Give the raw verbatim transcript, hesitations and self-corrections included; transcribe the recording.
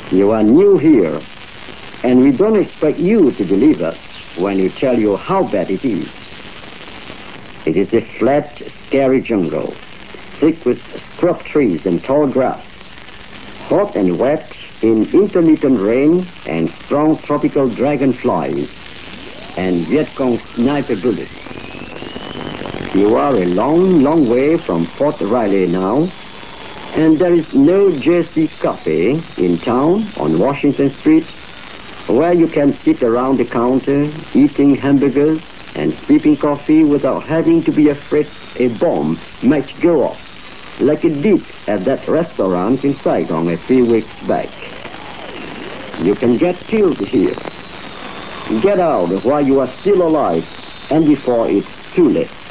You are new here, and we don't expect you to believe us when we tell you how bad it is. It is a flat, scary jungle, thick with scrub trees and tall grass, hot and wet in intermittent rain and strong tropical dragonflies and Viet Cong sniper bullets. You are a long, long way from Port Riley now, and there is no J C Cafe in town on Washington Street where you can sit around the counter eating hamburgers and sipping coffee without having to be afraid a bomb might go off, like it did at that restaurant in Saigon a few weeks back. You can get killed here. Get out while you are still alive and before it's too late.